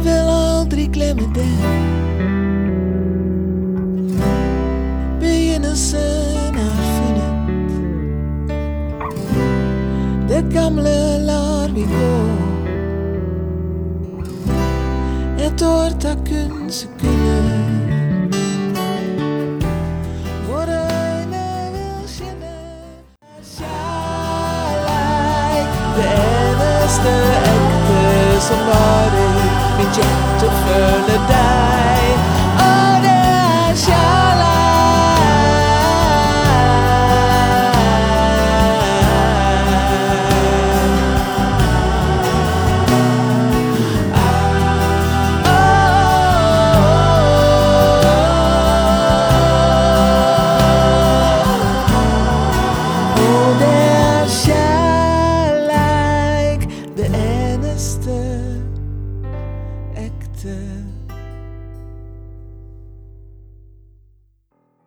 vil aldri glemme det. Begynnelsen funnet. Det gamle lar vi gå. Et år tar kun sekunder. Våre øyne vil skinne. Kjærleik, det eneste ekte som varer. Mitt hjerte føler deg, og det det eneste ekte.